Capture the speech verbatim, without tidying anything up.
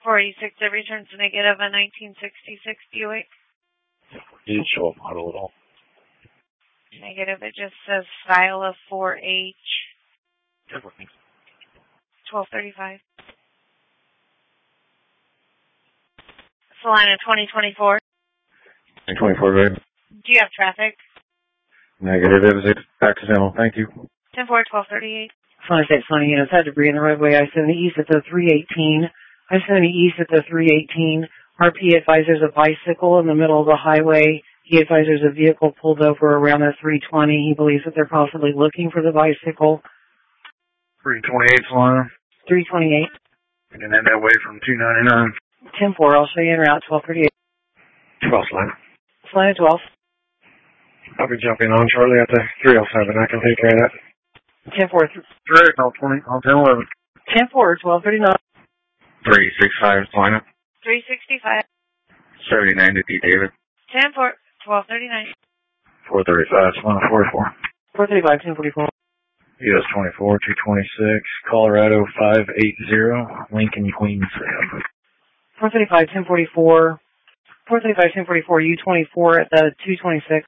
four eighty-six, it returns negative a nineteen sixty-six Buick. Did it show up model at all? Negative, it just says style of four H. twelve thirty-five. Salina twenty twenty-four. twenty twenty-four, babe. Do you have traffic? Negative, it was accidental. Thank you. ten four, twelve thirty-eight. Sunny State, Sunny units had debris in the roadway. I seventy east at the three eighteen. I seventy east at the three eighteen. R P advises a bicycle in the middle of the highway. He advises a vehicle pulled over around the three twenty. He believes that they're possibly looking for the bicycle. three twenty-eight, Solana. three twenty-eight. And then that way from two ninety-nine. ten four, I'll show you en route, twelve thirty-eight. twelve, Solana. Solana twelve. I'll be jumping on Charlie at the three oh seven. I can take care of that. ten four. three, I'll twenty, I'll ten eleven. ten four, twelve thirty-nine. three sixty-five, Solana. three sixty-five. seventy-nine to D, David. ten four, twelve thirty-nine. four thirty-five, Solana forty-four. four thirty-five, ten forty-four. U S twenty-four, two twenty-six, Colorado five eighty, Lincoln, Queens. four thirty-five, ten forty-four. four thirty-five, ten forty-four, U twenty-four at the two twenty-six.